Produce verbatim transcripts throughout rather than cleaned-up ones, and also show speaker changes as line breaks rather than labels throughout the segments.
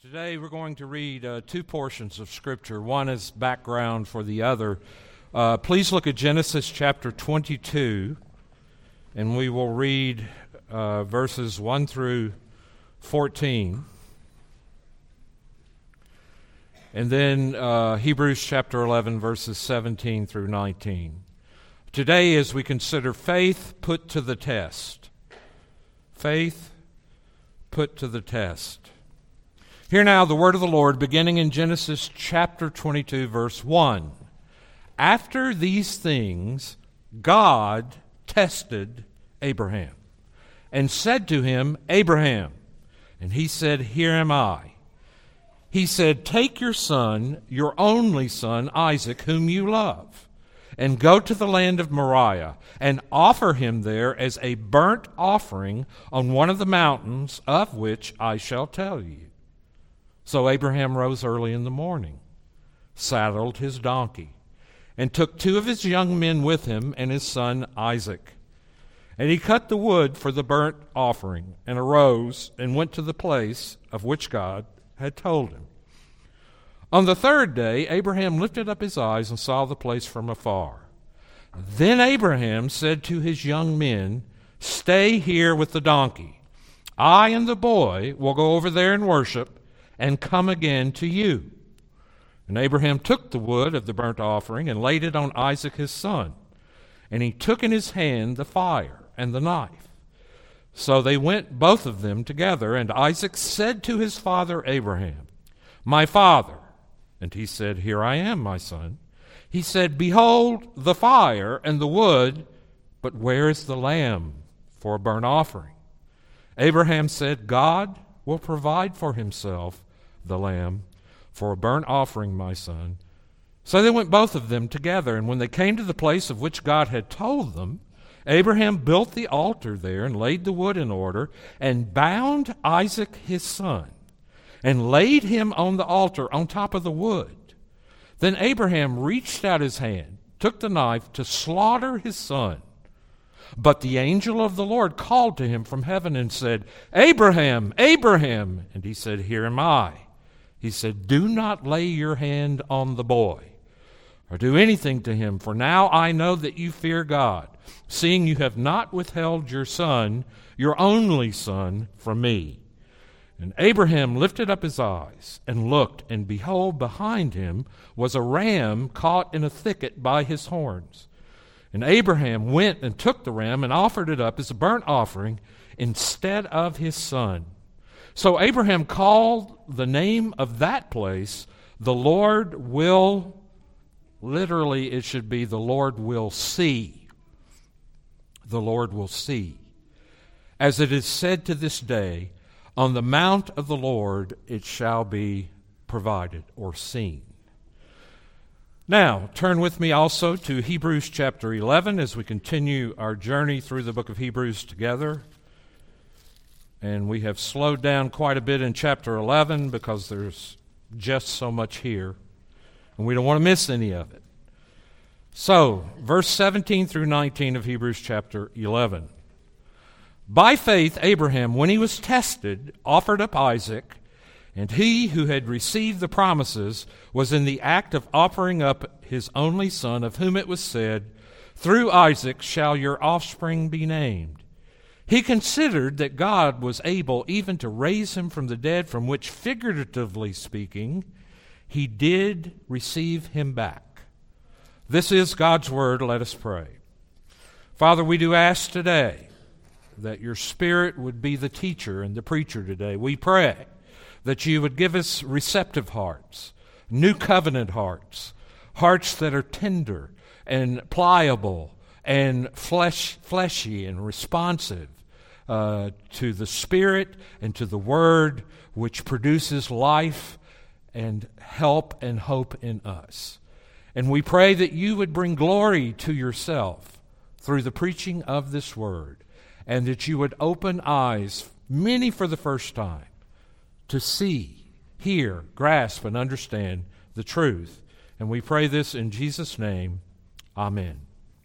Today we're going to read uh, two portions of Scripture. One is background for the other. Uh, please look at Genesis chapter twenty-two, and we will read uh, verses one through fourteen. And then uh, Hebrews chapter eleven, verses seventeen through nineteen. Today, as we consider faith put to the test. Faith put to the test. Hear now the word of the Lord, beginning in Genesis chapter twenty-two, verse one. After these things, God tested Abraham and said to him, Abraham. And he said, Here am I. He said, Take your son, your only son, Isaac, whom you love, and go to the land of Moriah, and offer him there as a burnt offering on one of the mountains of which I shall tell you. So Abraham rose early in the morning, saddled his donkey, and took two of his young men with him and his son Isaac. And he cut the wood for the burnt offering, and arose and went to the place of which God had told him. On the third day, Abraham lifted up his eyes and saw the place from afar. Then Abraham said to his young men, Stay here with the donkey. I and the boy will go over there and worship, and come again to you. And Abraham took the wood of the burnt offering and laid it on Isaac his son. And he took in his hand the fire and the knife. So they went both of them together, and Isaac said to his father Abraham, My father. And he said, Here I am, my son. He said, Behold the fire and the wood, but where is the lamb for a burnt offering? Abraham said, God will provide for himself the lamb for a burnt offering, my son. So they went both of them together, and when they came to the place of which God had told them, Abraham built the altar there and laid the wood in order, and bound Isaac his son, and laid him on the altar on top of the wood. Then Abraham reached out his hand, took the knife to slaughter his son. But the angel of the Lord called to him from heaven and said, Abraham, Abraham. And he said, Here am I. He said, Do not lay your hand on the boy, or do anything to him, for now I know that you fear God, seeing you have not withheld your son, your only son, from me. And Abraham lifted up his eyes and looked, and behold, behind him was a ram caught in a thicket by his horns. And Abraham went and took the ram and offered it up as a burnt offering instead of his son. So Abraham called the name of that place, The Lord will, literally it should be, The Lord will see. The Lord will see. As it is said to this day, On the mount of the Lord it shall be provided or seen. Now, turn with me also to Hebrews chapter eleven as we continue our journey through the book of Hebrews together. And we have slowed down quite a bit in chapter eleven because there's just so much here, and we don't want to miss any of it. So, verse seventeen through nineteen of Hebrews chapter eleven. By faith, Abraham, when he was tested, offered up Isaac. And he who had received the promises was in the act of offering up his only son, of whom it was said, Through Isaac shall your offspring be named. He considered that God was able even to raise him from the dead, from which, figuratively speaking, he did receive him back. This is God's word. Let us pray. Father, we do ask today that your Spirit would be the teacher and the preacher today. We pray that you would give us receptive hearts, new covenant hearts, hearts that are tender and pliable and flesh, fleshy and responsive uh, to the Spirit and to the Word, which produces life and help and hope in us. And we pray that you would bring glory to yourself through the preaching of this Word, and that you would open eyes, many for the first time, to see, hear, grasp, and understand the truth. And we pray this in Jesus' name. Amen.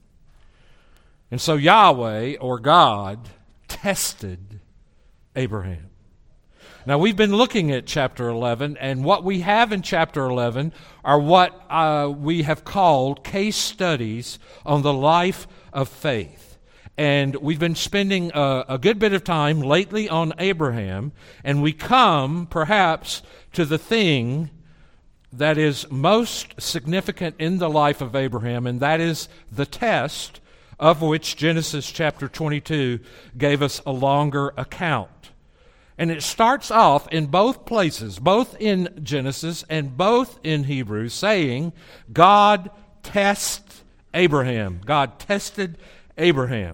And so Yahweh, or God, tested Abraham. Now, we've been looking at chapter eleven, and what we have in chapter eleven are what uh, we have called case studies on the life of faith. And we've been spending a, a good bit of time lately on Abraham, and we come, perhaps, to the thing that is most significant in the life of Abraham, and that is the test of which Genesis chapter twenty-two gave us a longer account. And it starts off in both places, both in Genesis and both in Hebrews, saying, God tests Abraham. God tested Abraham.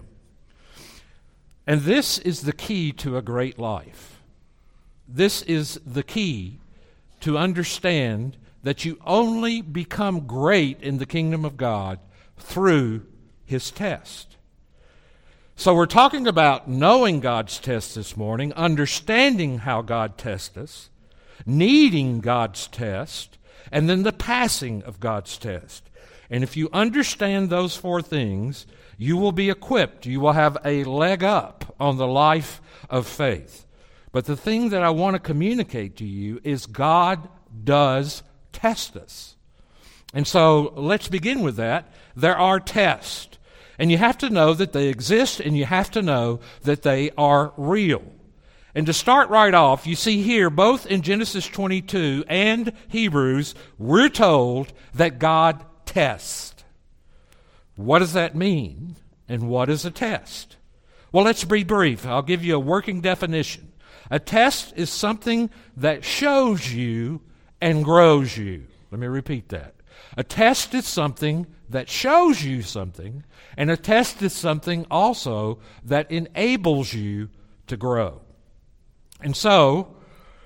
And this is the key to a great life. This is the key to understand that you only become great in the kingdom of God through His test. So we're talking about knowing God's test this morning, understanding how God tests us, needing God's test, and then the passing of God's test. And if you understand those four things, you will be equipped. You will have a leg up on the life of faith. But the thing that I want to communicate to you is God does test us. And so let's begin with that. There are tests. And you have to know that they exist, and you have to know that they are real. And to start right off, you see here, both in Genesis twenty-two and Hebrews, we're told that God tests. What does that mean? And what is a test? Well, let's be brief. I'll give you a working definition. A test is something that shows you and grows you. Let me repeat that. A test is something that shows you something, and a test is something also that enables you to grow. And so,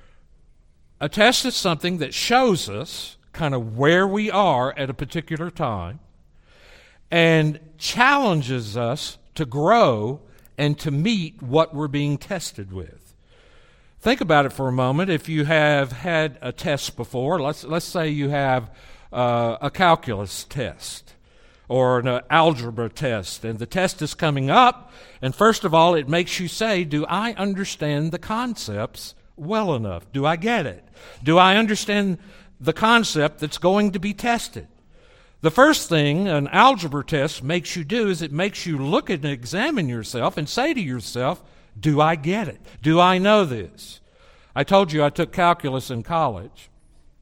a test is something that shows us kind of where we are at a particular time and challenges us to grow and to meet what we're being tested with. Think about it for a moment. If you have had a test before, let's let's say you have uh, a calculus test or an algebra test, and the test is coming up, and first of all, it makes you say, do I understand the concepts well enough? Do I get it? Do I understand the concept that's going to be tested? The first thing an algebra test makes you do is it makes you look and examine yourself and say to yourself, do I get it? Do I know this? I told you I took calculus in college,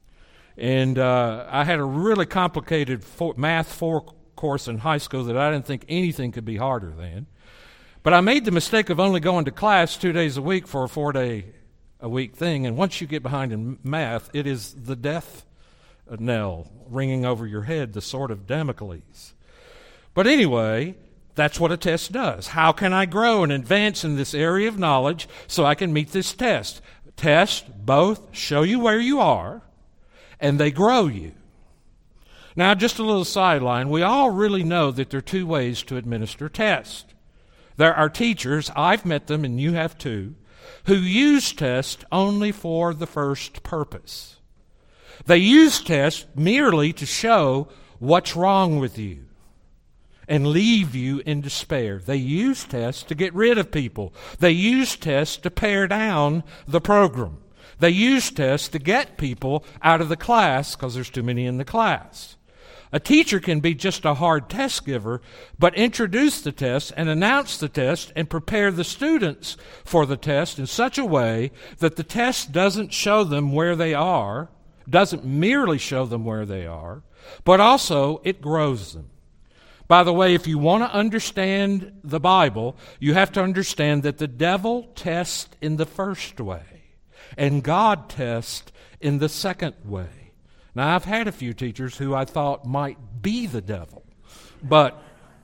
and uh, I had a really complicated for, math four course in high school that I didn't think anything could be harder than. But I made the mistake of only going to class two days a week for a four-day-a-week thing, and once you get behind in math, it is the death knell ringing over your head, the sword of Damocles. But anyway, that's what a test does. How can I grow and advance in this area of knowledge so I can meet this test? Tests both show you where you are, and they grow you. Now, just a little sideline. We all really know that there are two ways to administer tests. There are teachers, I've met them and you have too, who use tests only for the first purpose. They use tests merely to show what's wrong with you and leave you in despair. They use tests to get rid of people. They use tests to pare down the program. They use tests to get people out of the class because there's too many in the class. A teacher can be just a hard test giver, but introduce the test and announce the test and prepare the students for the test in such a way that the test doesn't show them where they are, doesn't merely show them where they are, but also it grows them. By the way, if you want to understand the Bible, you have to understand that the devil tests in the first way, and God tests in the second way. Now, I've had a few teachers who I thought might be the devil, but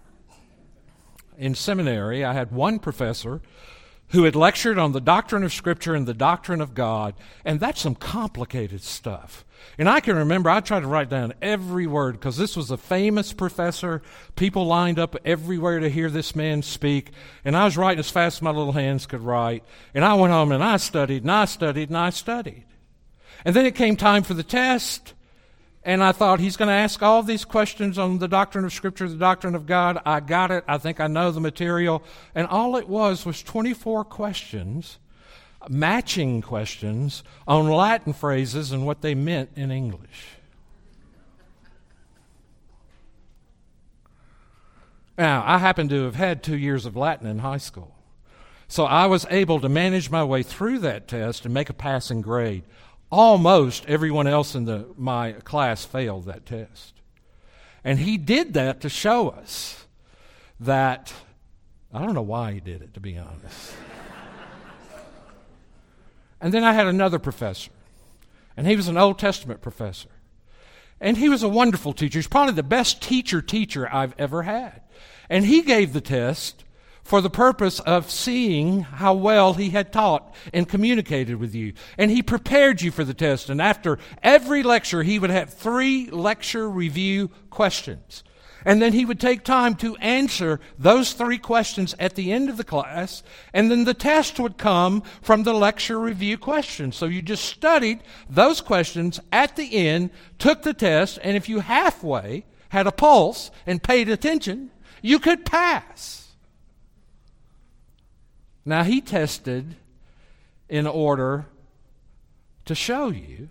in seminary, I had one professor who had lectured on the doctrine of Scripture and the doctrine of God, and that's some complicated stuff. And I can remember, I tried to write down every word, because this was a famous professor. People lined up everywhere to hear this man speak, and I was writing as fast as my little hands could write, and I went home and I studied, and I studied, and I studied. And then it came time for the test, and I thought, he's going to ask all these questions on the doctrine of Scripture, the doctrine of God. I got it. I think I know the material. And all it was was twenty-four questions matching questions on Latin phrases and what they meant in English. Now, I happen to have had two years of Latin in high school, so I was able to manage my way through that test and make a passing grade. Almost everyone else in the, my class failed that test. And he did that to show us that, I don't know why he did it, to be honest. And then I had another professor, and he was an Old Testament professor. And he was a wonderful teacher. He's probably the best teacher teacher I've ever had. And he gave the test for the purpose of seeing how well he had taught and communicated with you. And he prepared you for the test. And after every lecture, he would have three lecture review questions. And then he would take time to answer those three questions at the end of the class. And then the test would come from the lecture review questions. So you just studied those questions at the end, took the test, and if you halfway had a pulse and paid attention, you could pass. Now, he tested in order to show you,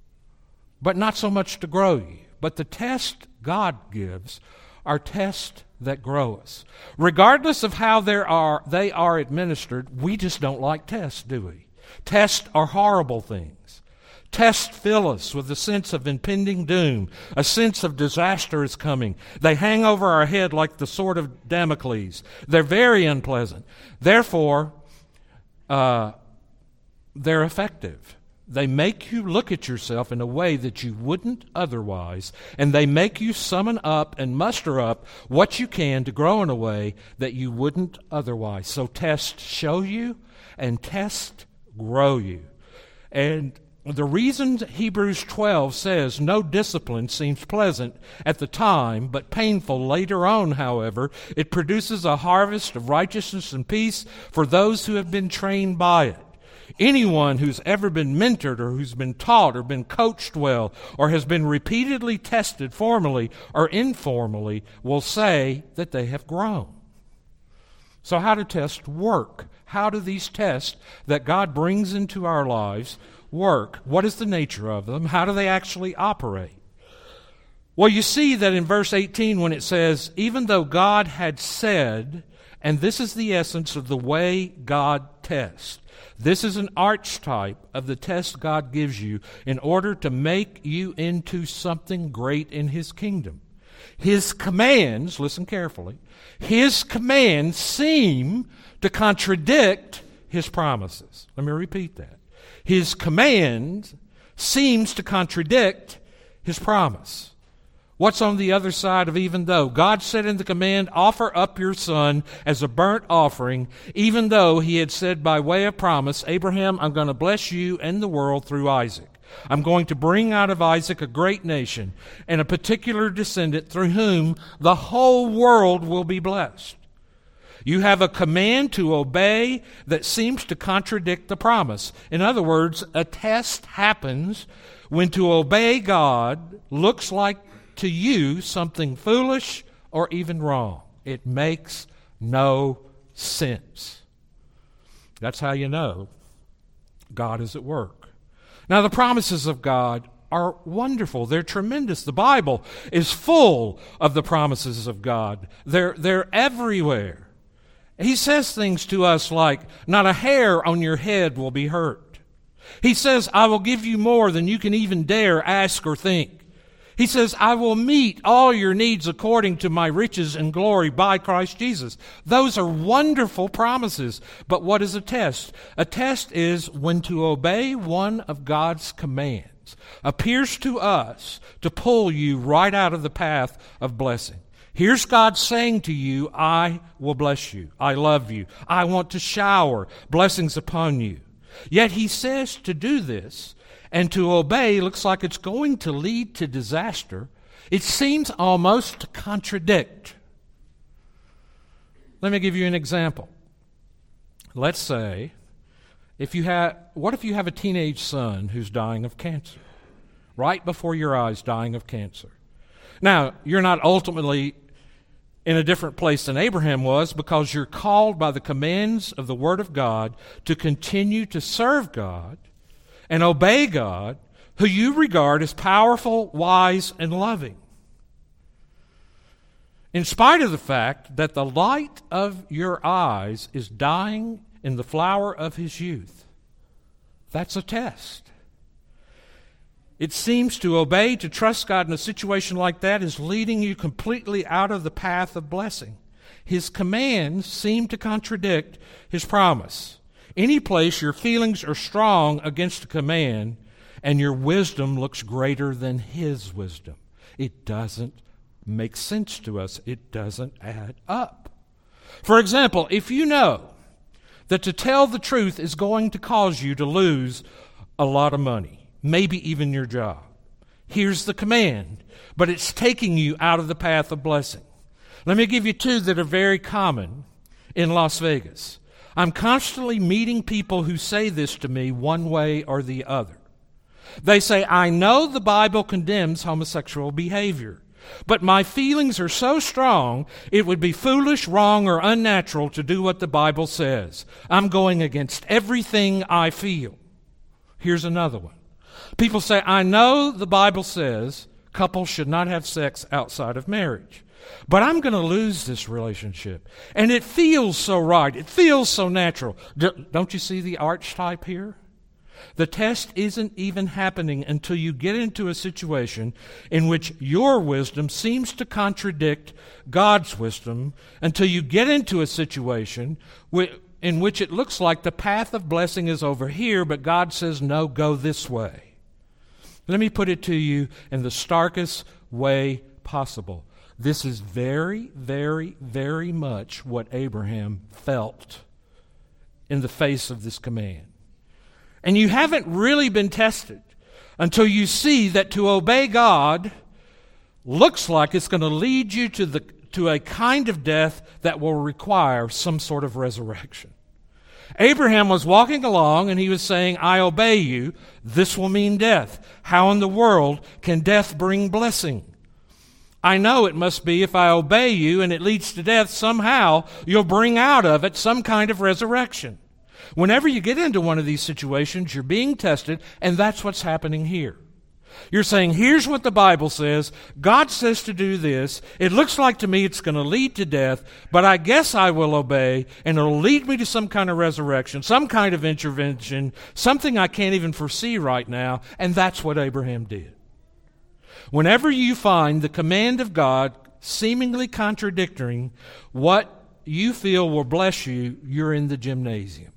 but not so much to grow you. But the test God gives are tests that grow us. Regardless of how there are, they are administered, we just don't like tests, do we? Tests are horrible things. Tests fill us with a sense of impending doom, a sense of disaster is coming. They hang over our head like the sword of Damocles. They're very unpleasant. Therefore, uh, they're effective. They make you look at yourself in a way that you wouldn't otherwise, and they make you summon up and muster up what you can to grow in a way that you wouldn't otherwise. So tests show you, and tests grow you. And the reason Hebrews twelve says no discipline seems pleasant at the time, but painful later on, however, it produces a harvest of righteousness and peace for those who have been trained by it. Anyone who's ever been mentored or who's been taught or been coached well or has been repeatedly tested formally or informally will say that they have grown. So how do tests work? How do these tests that God brings into our lives work? What is the nature of them? How do they actually operate? Well, you see that in verse eighteen when it says, even though God had said, and this is the essence of the way God tests. This is an archetype of the test God gives you in order to make you into something great in His kingdom. His commands, listen carefully, His commands seem to contradict His promises. Let me repeat that. His command seems to contradict His promise. What's on the other side of even though? God said in the command, offer up your son as a burnt offering, even though He had said by way of promise, Abraham, I'm going to bless you and the world through Isaac. I'm going to bring out of Isaac a great nation and a particular descendant through whom the whole world will be blessed. You have a command to obey that seems to contradict the promise. In other words, a test happens when to obey God looks like to you something foolish or even wrong. It makes no sense. That's how you know God is at work. Now, the promises of God are wonderful. They're tremendous. The Bible is full of the promises of God. They're, they're everywhere. He says things to us like, not a hair on your head will be hurt. He says, I will give you more than you can even dare ask or think. He says, I will meet all your needs according to my riches and glory by Christ Jesus. Those are wonderful promises. But what is a test? A test is when to obey one of God's commands appears to us to pull you right out of the path of blessing. Here's God saying to you, I will bless you. I love you. I want to shower blessings upon you. Yet He says to do this, and to obey looks like it's going to lead to disaster. It seems almost to contradict. Let me give you an example. Let's say, if you have, what if you have a teenage son who's dying of cancer? Right before your eyes, dying of cancer. Now, you're not ultimately in a different place than Abraham was, because you're called by the commands of the Word of God to continue to serve God and obey God, who you regard as powerful, wise, and loving, in spite of the fact that the light of your eyes is dying in the flower of his youth. That's a test. It seems to obey, to trust God in a situation like that is leading you completely out of the path of blessing. His commands seem to contradict his promise. Any place your feelings are strong against a command and your wisdom looks greater than his wisdom, it doesn't make sense to us. It doesn't add up. For example, if you know that to tell the truth is going to cause you to lose a lot of money, maybe even your job, here's the command, but it's taking you out of the path of blessing. Let me give you two that are very common in Las Vegas. I'm constantly meeting people who say this to me one way or the other. They say, I know the Bible condemns homosexual behavior, but my feelings are so strong, it would be foolish, wrong, or unnatural to do what the Bible says. I'm going against everything I feel. Here's another one. People say, I know the Bible says couples should not have sex outside of marriage, but I'm going to lose this relationship. And it feels so right. It feels so natural. Don't you see the archetype here? The test isn't even happening until you get into a situation in which your wisdom seems to contradict God's wisdom, until you get into a situation in which it looks like the path of blessing is over here, but God says, no, go this way. Let me put it to you in the starkest way possible. This is very, very, very much what Abraham felt in the face of this command. And you haven't really been tested until you see that to obey God looks like it's going to lead you to the to a kind of death that will require some sort of resurrection. Abraham was walking along and he was saying, I obey you. This will mean death. How in the world can death bring blessing? I know it must be if I obey you and it leads to death, somehow you'll bring out of it some kind of resurrection. Whenever you get into one of these situations, you're being tested, and that's what's happening here. You're saying, here's what the Bible says. God says to do this. It looks like to me it's going to lead to death, but I guess I will obey, and it'll lead me to some kind of resurrection, some kind of intervention, something I can't even foresee right now, and that's what Abraham did. Whenever you find the command of God seemingly contradicting what you feel will bless you, you're in the gymnasium.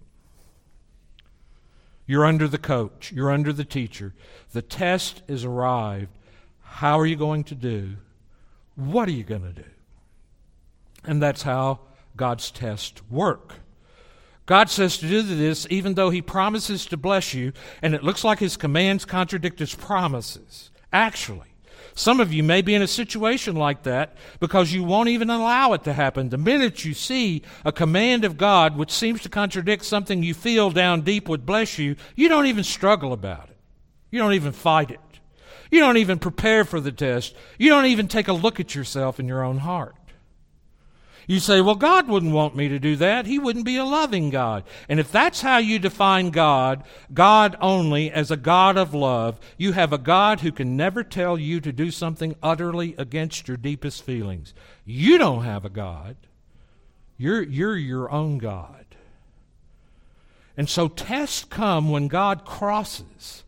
You're under the coach. You're under the teacher. The test is arrived. How are you going to do? What are you going to do? And that's how God's tests work. God says to do this even though He promises to bless you, and it looks like His commands contradict His promises. Actually, some of you may be in a situation like that because you won't even allow it to happen. The minute you see a command of God which seems to contradict something you feel down deep would bless you, you don't even struggle about it. You don't even fight it. You don't even prepare for the test. You don't even take a look at yourself in your own heart. You say, well, God wouldn't want me to do that. He wouldn't be a loving God. And if that's how you define God, God only as a God of love, you have a God who can never tell you to do something utterly against your deepest feelings. You don't have a God. You're, you're your own God. And so tests come when God crosses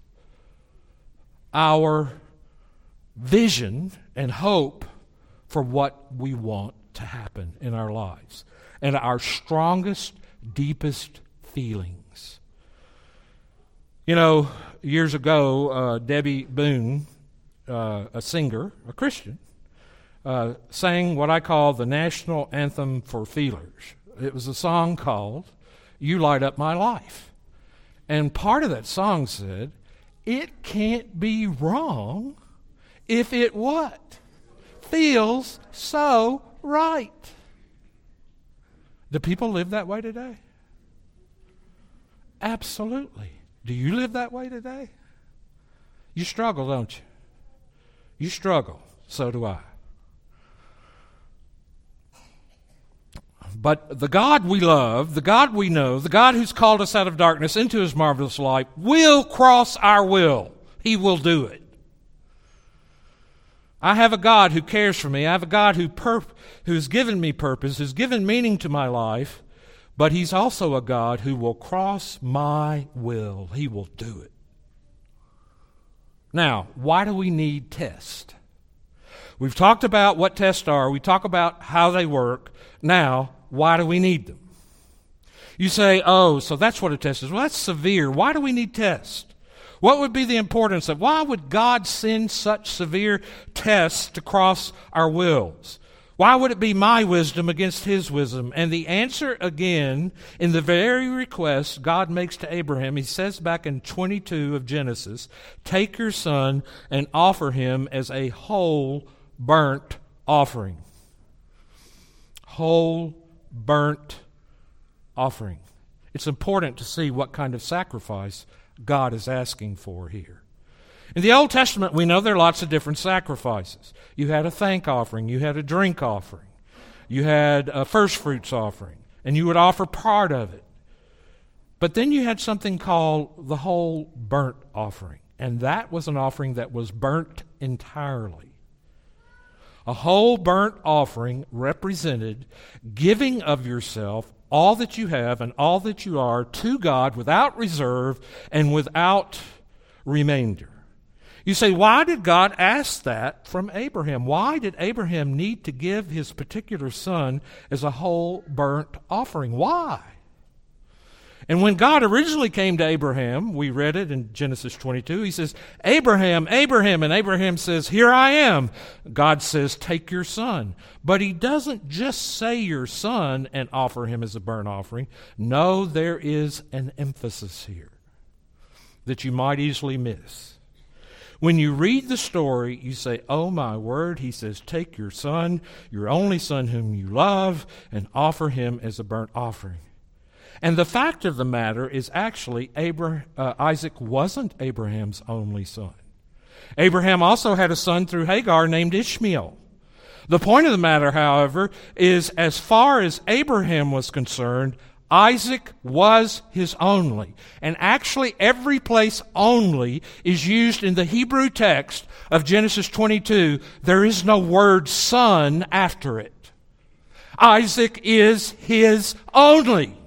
our vision and hope for what we want to happen in our lives and our strongest, deepest feelings. You know, years ago, uh, Debbie Boone, uh, a singer, a Christian, uh, sang what I call the national anthem for feelers. It was a song called You Light Up My Life. And part of that song said, it can't be wrong if it what? Feels so right. Do people live that way today? Absolutely. Do you live that way today? You struggle, don't you? You struggle. So do I. But the God we love, the God we know, the God who's called us out of darkness into his marvelous light will cross our will. He will do it. I have a God who cares for me. I have a God who pur- who's given me purpose, who's given meaning to my life, but he's also a God who will cross my will. He will do it. Now, why do we need tests? We've talked about what tests are. We talk about how they work. Now, why do we need them? You say, oh, so that's what a test is. Well, that's severe. Why do we need tests? What would be the importance of, why would God send such severe tests to cross our wills? Why would it be my wisdom against his wisdom? And the answer, again, in the very request God makes to Abraham, he says back in twenty-two of Genesis, take your son and offer him as a whole burnt offering. Whole burnt offering. It's important to see what kind of sacrifice God is asking for here. In the Old Testament, we know there are lots of different sacrifices. You had a thank offering, you had a drink offering, you had a first fruits offering, and you would offer part of it. But then you had something called the whole burnt offering, and that was an offering that was burnt entirely. A whole burnt offering represented giving of yourself, all that you have and all that you are, to God without reserve and without remainder. You say, why did God ask that from Abraham? Why did Abraham need to give his particular son as a whole burnt offering? Why? And when God originally came to Abraham, we read it in Genesis twenty-two, he says, Abraham, Abraham, and Abraham says, here I am. God says, take your son. But he doesn't just say your son and offer him as a burnt offering. No, there is an emphasis here that you might easily miss. When you read the story, you say, oh my word, he says, take your son, your only son whom you love, and offer him as a burnt offering. And the fact of the matter is actually Abraham, uh, Isaac wasn't Abraham's only son. Abraham also had a son through Hagar named Ishmael. The point of the matter, however, is as far as Abraham was concerned, Isaac was his only. And actually every place only is used in the Hebrew text of Genesis twenty-two. There is no word son after it. Isaac is his only.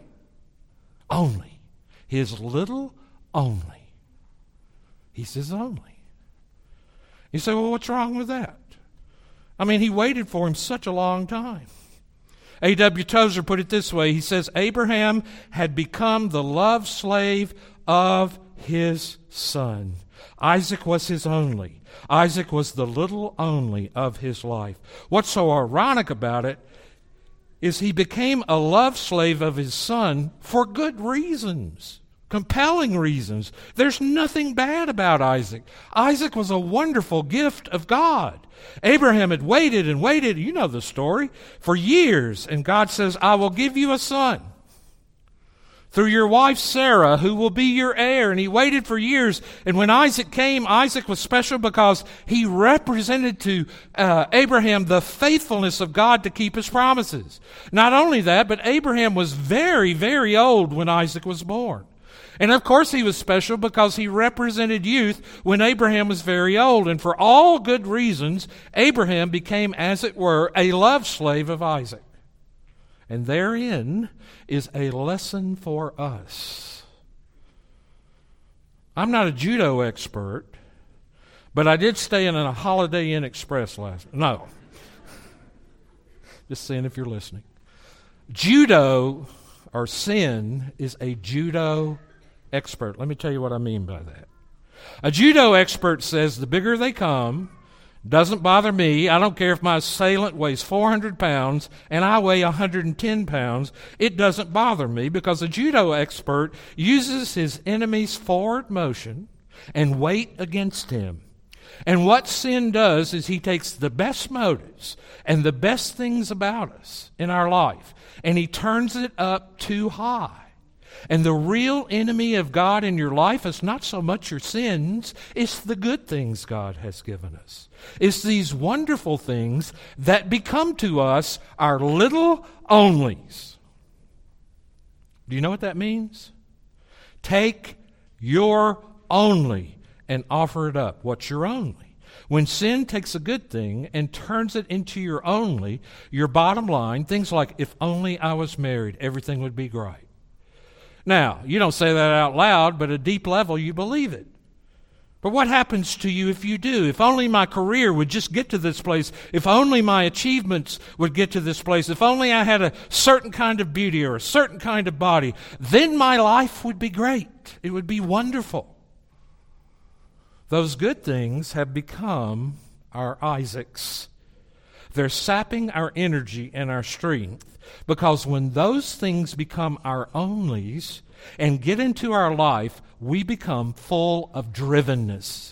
Only. His little only. He's his only. You say, well, what's wrong with that? I mean, he waited for him such a long time. A W Tozer put it this way. He says, Abraham had become the love slave of his son. Isaac was his only. Isaac was the little only of his life. What's so ironic about it is he became a love slave of his son for good reasons, compelling reasons. There's nothing bad about Isaac. Isaac was a wonderful gift of God. Abraham had waited and waited, you know the story, for years, and God says, I will give you a son through your wife Sarah, who will be your heir. And he waited for years, and when Isaac came, Isaac was special because he represented to uh, Abraham the faithfulness of God to keep his promises. Not only that, but Abraham was very, very old when Isaac was born. And of course he was special because he represented youth when Abraham was very old. And for all good reasons, Abraham became, as it were, a love slave of Isaac. And therein is a lesson for us. I'm not a judo expert, but I did stay in a Holiday Inn Express last night. No. Just saying if you're listening. Judo, or sin, is a judo expert. Let me tell you what I mean by that. A judo expert says the bigger they come, doesn't bother me. I don't care if my assailant weighs four hundred pounds and I weigh one hundred ten pounds. It doesn't bother me because a judo expert uses his enemy's forward motion and weight against him. And what sin does is he takes the best motives and the best things about us in our life and he turns it up too high. And the real enemy of God in your life is not so much your sins, it's the good things God has given us. It's these wonderful things that become to us our little onlys. Do you know what that means? Take your only and offer it up. What's your only? When sin takes a good thing and turns it into your only, your bottom line, things like, if only I was married, everything would be great. Now, you don't say that out loud, but at a deep level you believe it. But what happens to you if you do? If only my career would just get to this place. If only my achievements would get to this place. If only I had a certain kind of beauty or a certain kind of body, then my life would be great. It would be wonderful. Those good things have become our Isaacs. They're sapping our energy and our strength, because when those things become our onlys and get into our life, we become full of drivenness.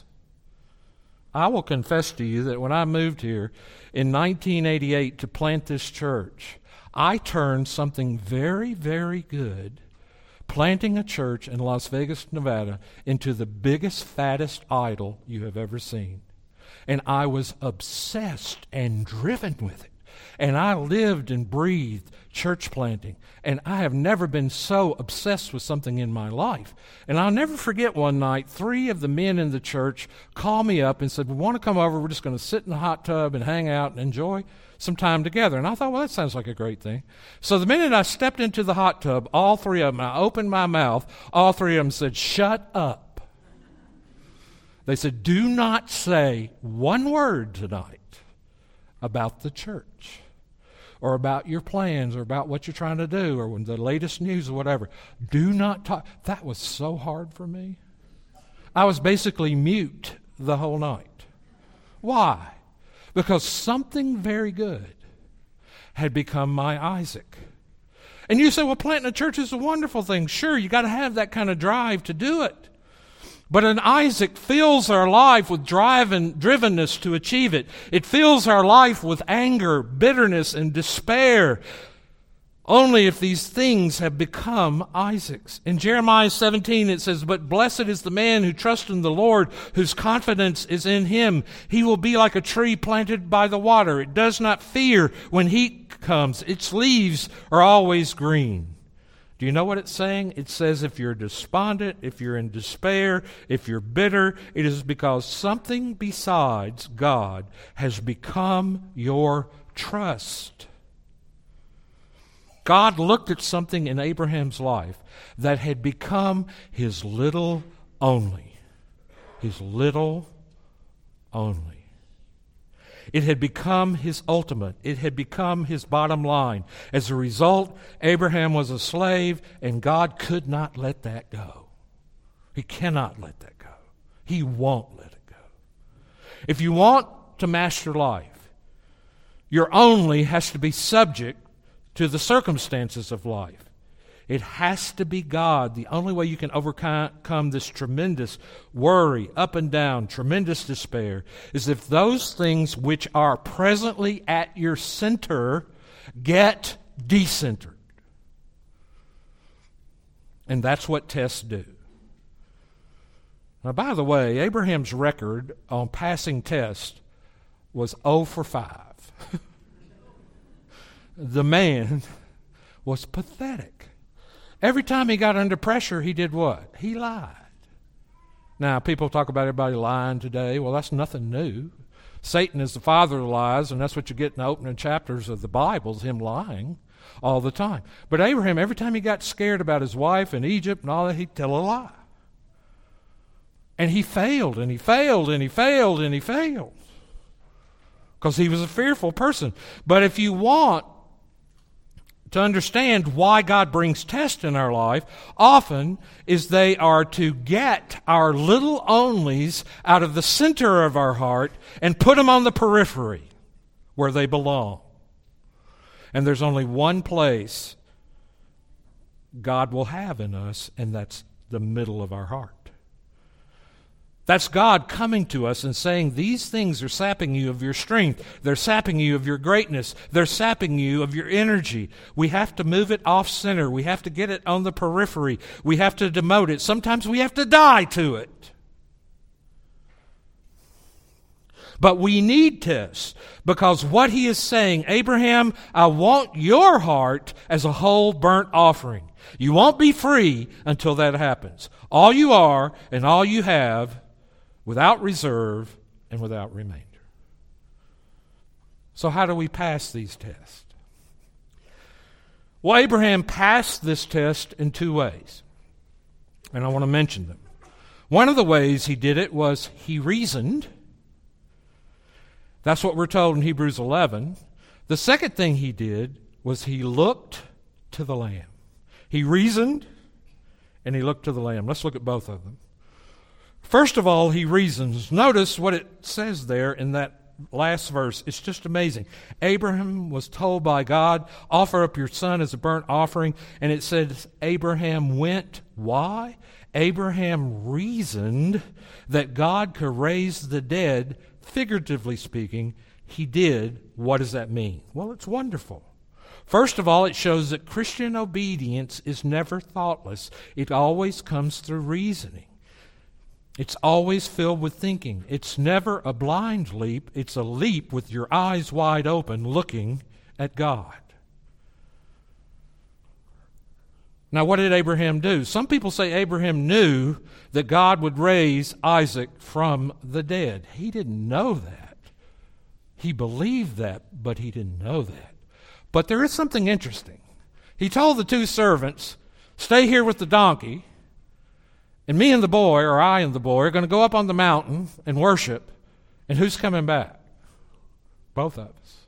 I will confess to you that when I moved here in nineteen eighty-eight to plant this church, I turned something very, very good, planting a church in Las Vegas, Nevada, into the biggest, fattest idol you have ever seen. And I was obsessed and driven with it. And I lived and breathed church planting. And I have never been so obsessed with something in my life. And I'll never forget one night, three of the men in the church called me up and said, we want to come over. We're just going to sit in the hot tub and hang out and enjoy some time together. And I thought, well, that sounds like a great thing. So the minute I stepped into the hot tub, all three of them, I opened my mouth, all three of them said, shut up. They said, do not say one word tonight about the church or about your plans or about what you're trying to do or the latest news or whatever. Do not talk. That was so hard for me. I was basically mute the whole night. Why? Because something very good had become my Isaac. And you say, well, planting a church is a wonderful thing. Sure, you got to have that kind of drive to do it. But an Isaac fills our life with drive and drivenness to achieve it. It fills our life with anger, bitterness, and despair. Only if these things have become Isaacs. In Jeremiah seventeen it says, but blessed is the man who trusts in the Lord, whose confidence is in Him. He will be like a tree planted by the water. It does not fear when heat comes. Its leaves are always green. Do you know what it's saying? It says if you're despondent, if you're in despair, if you're bitter, it is because something besides God has become your trust. God looked at something in Abraham's life that had become his little only. His little only. It had become his ultimate. It had become his bottom line. As a result, Abraham was a slave, and God could not let that go. He cannot let that go. He won't let it go. If you want to master life, your only has to be subject to the circumstances of life. It has to be God. The only way you can overcome this tremendous worry, up and down, tremendous despair, is if those things which are presently at your center get decentered. And that's what tests do. Now, by the way, Abraham's record on passing tests was oh for five. The man was pathetic. Every time he got under pressure, he did what? He lied. Now, people talk about everybody lying today. Well, that's nothing new. Satan is the father of lies, and that's what you get in the opening chapters of the Bible, is him lying all the time. But Abraham, every time he got scared about his wife in Egypt and all that, he'd tell a lie. And he failed, and he failed, and he failed, and he failed. Because he was a fearful person. But if you want to understand why God brings tests in our life, often is they are to get our little onlys out of the center of our heart and put them on the periphery where they belong. And there's only one place God will have in us, and that's the middle of our heart. That's God coming to us and saying, these things are sapping you of your strength. They're sapping you of your greatness. They're sapping you of your energy. We have to move it off center. We have to get it on the periphery. We have to demote it. Sometimes we have to die to it. But we need tests, because what he is saying, Abraham, I want your heart as a whole burnt offering. You won't be free until that happens. All you are and all you have, without reserve and without remainder. So how do we pass these tests? Well, Abraham passed this test in two ways, and I want to mention them. One of the ways he did it was he reasoned. That's what we're told in Hebrews eleven. The second thing he did was he looked to the Lamb. He reasoned and he looked to the Lamb. Let's look at both of them. First of all, he reasons. Notice what it says there in that last verse. It's just amazing. Abraham was told by God, offer up your son as a burnt offering. And it says Abraham went. Why? Abraham reasoned that God could raise the dead. Figuratively speaking, he did. What does that mean? Well, it's wonderful. First of all, it shows that Christian obedience is never thoughtless. It always comes through reasoning. It's always filled with thinking. It's never a blind leap. It's a leap with your eyes wide open looking at God. Now, what did Abraham do? Some people say Abraham knew that God would raise Isaac from the dead. He didn't know that. He believed that, but he didn't know that. But there is something interesting. He told the two servants, stay here with the donkey, and me and the boy, or I and the boy, are going to go up on the mountain and worship. And who's coming back? Both of us.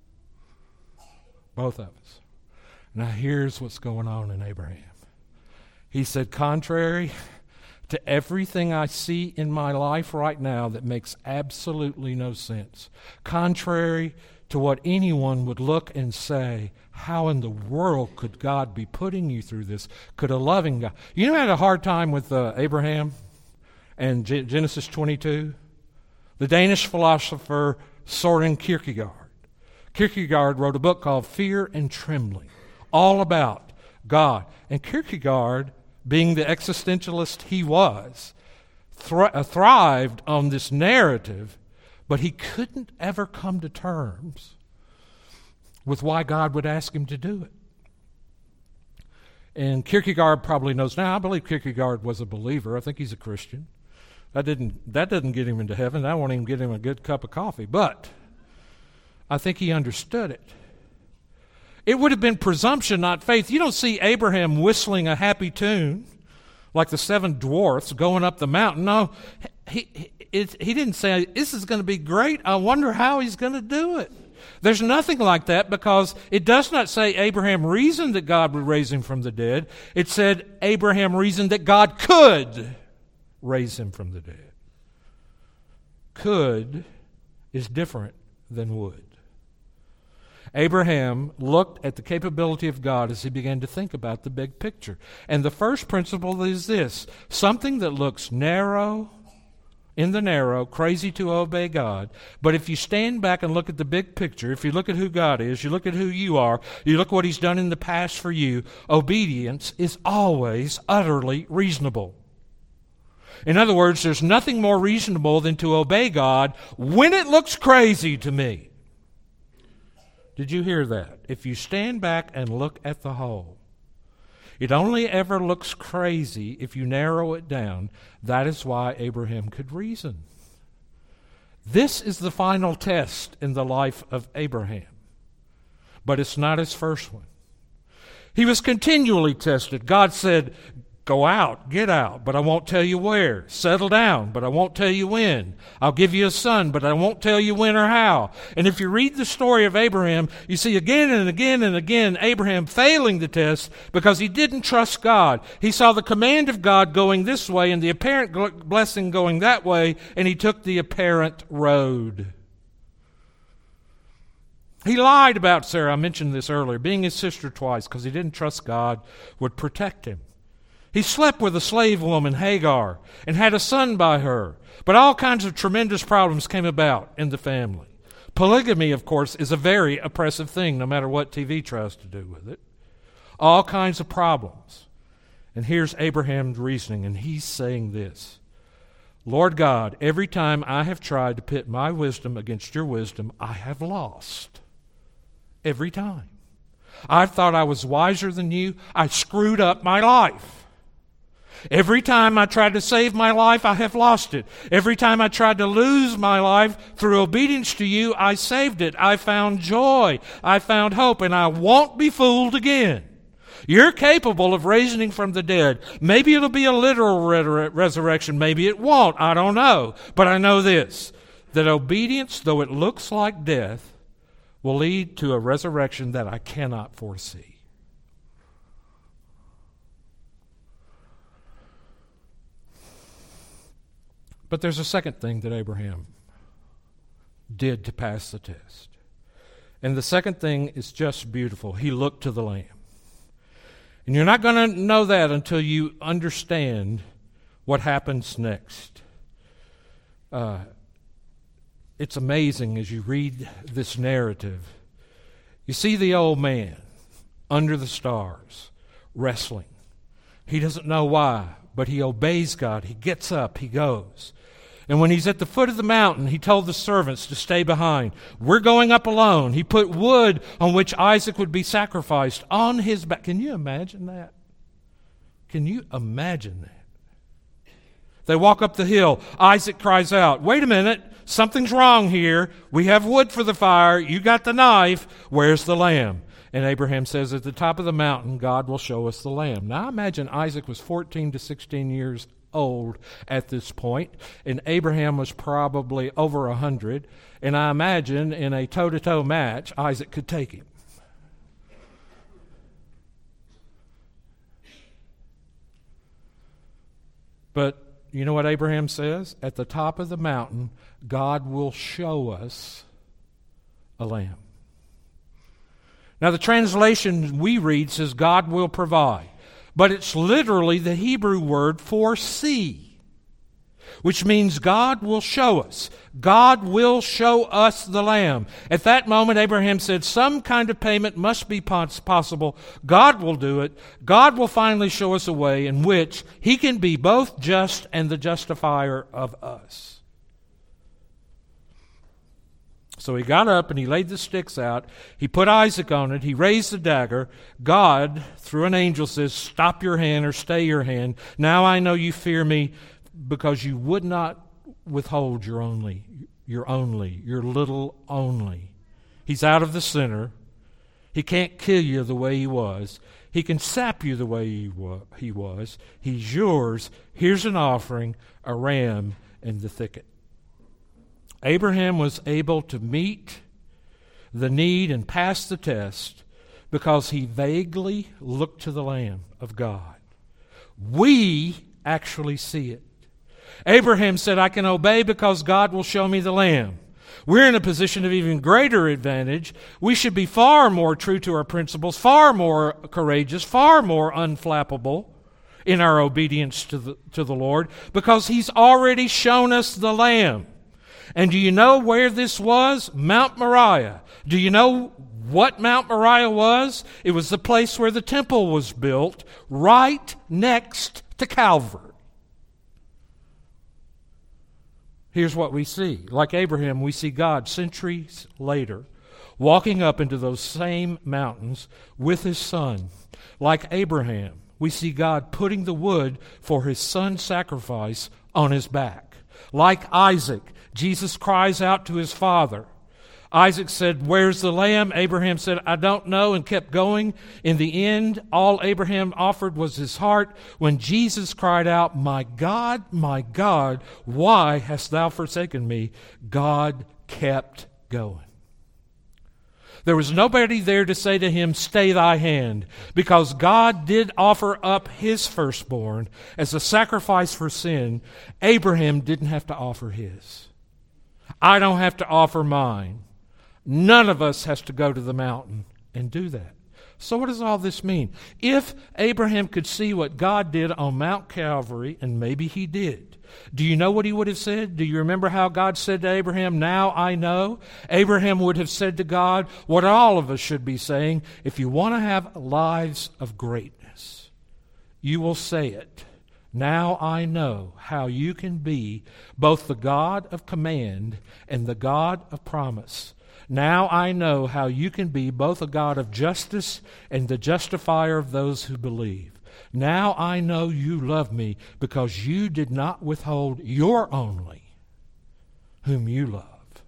Both of us. Now here's what's going on in Abraham. He said, contrary to everything I see in my life right now that makes absolutely no sense, contrary to what anyone would look and say, how in the world could God be putting you through this? Could a loving God? You know, I had a hard time with uh, Abraham and G- Genesis twenty-two. The Danish philosopher Soren Kierkegaard. Kierkegaard wrote a book called Fear and Trembling, all about God. And Kierkegaard, being the existentialist he was, thr- thrived on this narrative, but he couldn't ever come to terms with why God would ask him to do it. And Kierkegaard probably knows now. I believe Kierkegaard was a believer. I think he's a Christian. That didn't that doesn't get him into heaven. That won't even get him a good cup of coffee. But I think he understood it. It would have been presumption, not faith. You don't see Abraham whistling a happy tune like the seven dwarfs going up the mountain. No, he, he, it, he didn't say, this is going to be great. I wonder how he's going to do it. There's nothing like that, because it does not say Abraham reasoned that God would raise him from the dead. It said Abraham reasoned that God could raise him from the dead. Could is different than would. Abraham looked at the capability of God as he began to think about the big picture. And the first principle is this: something that looks narrow, in the narrow, crazy to obey God. But if you stand back and look at the big picture, if you look at who God is, you look at who you are, you look at what He's done in the past for you, obedience is always utterly reasonable. In other words, there's nothing more reasonable than to obey God when it looks crazy to me. Did you hear that? If you stand back and look at the whole, it only ever looks crazy if you narrow it down. That is why Abraham could reason. This is the final test in the life of Abraham, but it's not his first one. He was continually tested. God said, go out, get out, but I won't tell you where. Settle down, but I won't tell you when. I'll give you a son, but I won't tell you when or how. And if you read the story of Abraham, you see again and again and again Abraham failing the test because he didn't trust God. He saw the command of God going this way and the apparent blessing going that way, and he took the apparent road. He lied about Sarah. I mentioned this earlier, being his sister twice, because he didn't trust God would protect him. He slept with a slave woman, Hagar, and had a son by her. But all kinds of tremendous problems came about in the family. Polygamy, of course, is a very oppressive thing, no matter what T V tries to do with it. All kinds of problems. And here's Abraham's reasoning, and he's saying this: Lord God, every time I have tried to pit my wisdom against your wisdom, I have lost. Every time. I thought I was wiser than you. I screwed up my life. Every time I tried to save my life, I have lost it. Every time I tried to lose my life through obedience to you, I saved it. I found joy. I found hope, and I won't be fooled again. You're capable of raising from the dead. Maybe it'll be a literal re- resurrection. Maybe it won't. I don't know. But I know this, that obedience, though it looks like death, will lead to a resurrection that I cannot foresee. But there's a second thing that Abraham did to pass the test. And the second thing is just beautiful. He looked to the Lamb. And you're not going to know that until you understand what happens next. Uh, it's amazing as you read this narrative. You see the old man under the stars wrestling. He doesn't know why, but he obeys God. He gets up, he goes. And when he's at the foot of the mountain, he told the servants to stay behind. We're going up alone. He put wood on which Isaac would be sacrificed on his back. Can you imagine that? Can you imagine that? They walk up the hill. Isaac cries out, wait a minute, something's wrong here. We have wood for the fire. You got the knife. Where's the lamb? And Abraham says, at the top of the mountain, God will show us the lamb. Now, I imagine Isaac was fourteen to sixteen years old at this point, and Abraham was probably over a hundred, and I imagine in a toe-to-toe match, Isaac could take him. But you know what Abraham says? At the top of the mountain, God will show us a lamb. Now, the translation we read says God will provide. But it's literally the Hebrew word for see, which means God will show us. God will show us the lamb. At that moment, Abraham said, some kind of payment must be possible. God will do it. God will finally show us a way in which he can be both just and the justifier of us. So he got up and he laid the sticks out. He put Isaac on it. He raised the dagger. God, through an angel, says, stop your hand or stay your hand. Now I know you fear me because you would not withhold your only, your only, your little only. He's out of the center. He can't kill you the way he was. He can sap you the way he was. He's yours. Here's an offering, a ram in the thicket. Abraham was able to meet the need and pass the test because he vaguely looked to the Lamb of God. We actually see it. Abraham said, I can obey because God will show me the Lamb. We're in a position of even greater advantage. We should be far more true to our principles, far more courageous, far more unflappable in our obedience to the, to the Lord because he's already shown us the Lamb. And do you know where this was? Mount Moriah. Do you know what Mount Moriah was? It was the place where the temple was built, right next to Calvary. Here's what we see. Like Abraham, we see God centuries later walking up into those same mountains with his son. Like Abraham, we see God putting the wood for his son's sacrifice on his back. Like Isaac, Jesus cries out to his father. Isaac said, where's the lamb? Abraham said, I don't know, and kept going. In the end, all Abraham offered was his heart. When Jesus cried out, my God, my God, why hast thou forsaken me? God kept going. There was nobody there to say to him, stay thy hand, because God did offer up his firstborn as a sacrifice for sin. Abraham didn't have to offer his. I don't have to offer mine. None of us has to go to the mountain and do that. So what does all this mean? If Abraham could see what God did on Mount Calvary, and maybe he did, do you know what he would have said? Do you remember how God said to Abraham, "Now I know"? Abraham would have said to God what all of us should be saying: if you want to have lives of greatness, you will say it. Now I know how you can be both the God of command and the God of promise. Now I know how you can be both a God of justice and the justifier of those who believe. Now I know you love me because you did not withhold your only, whom you love.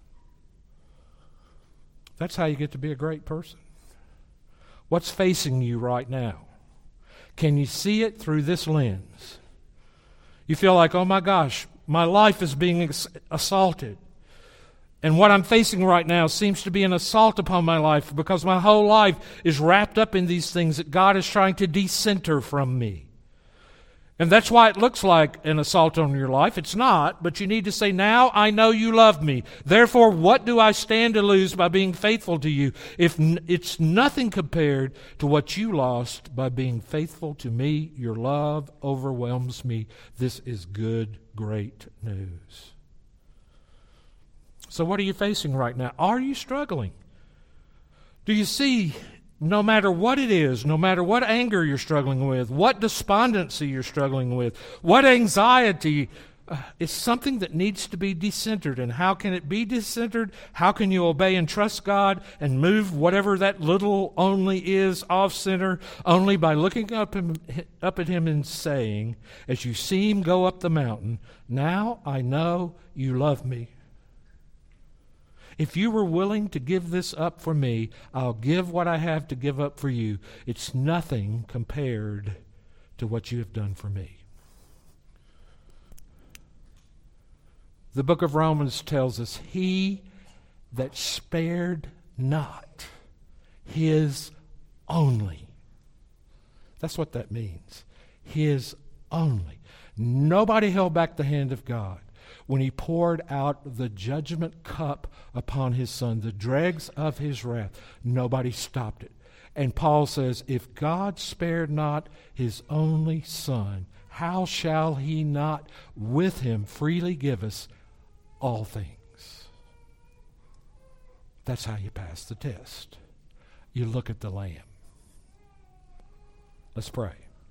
That's how you get to be a great person. What's facing you right now? Can you see it through this lens? You feel like, oh my gosh, my life is being assaulted. And what I'm facing right now seems to be an assault upon my life because my whole life is wrapped up in these things that God is trying to decenter from me. And that's why it looks like an assault on your life. It's not, but you need to say, now I know you love me. Therefore, what do I stand to lose by being faithful to you? If n- it's nothing compared to what you lost by being faithful to me, your love overwhelms me. This is good, great news. So what are you facing right now? Are you struggling? Do you see, no matter what it is, no matter what anger you're struggling with, what despondency you're struggling with, what anxiety, uh, it's something that needs to be decentered. And how can it be decentered? How can you obey and trust God and move whatever that little only is off center? Only by looking up, him, up at Him and saying, as you see Him go up the mountain, now I know you love me. If you were willing to give this up for me, I'll give what I have to give up for you. It's nothing compared to what you have done for me. The book of Romans tells us, He that spared not His only. That's what that means. His only. Nobody held back the hand of God when He poured out the judgment cup upon His Son, the dregs of His wrath. Nobody stopped it. And Paul says, if God spared not His only Son, how shall He not with Him freely give us all things? That's how you pass the test. You look at the Lamb. Let's pray.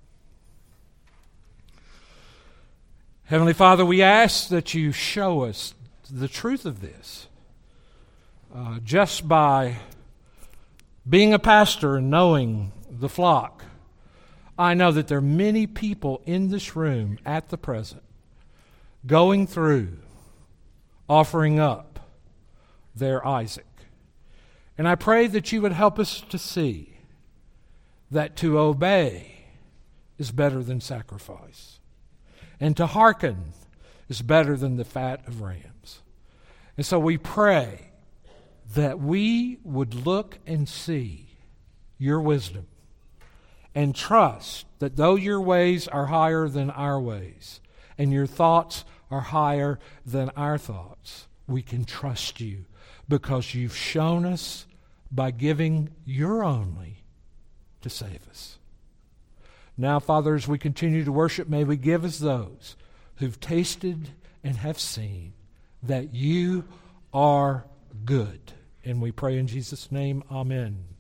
Heavenly Father, we ask that you show us the truth of this. Uh, just by being a pastor and knowing the flock, I know that there are many people in this room at the present going through, offering up their Isaac. And I pray that you would help us to see that to obey is better than sacrifice. And to hearken is better than the fat of rams. And so we pray that we would look and see your wisdom and trust that though your ways are higher than our ways and your thoughts are higher than our thoughts, we can trust you because you've shown us by giving your only to save us. Now, Father, as we continue to worship, may we give as those who've tasted and have seen that you are good. And we pray in Jesus' name, amen.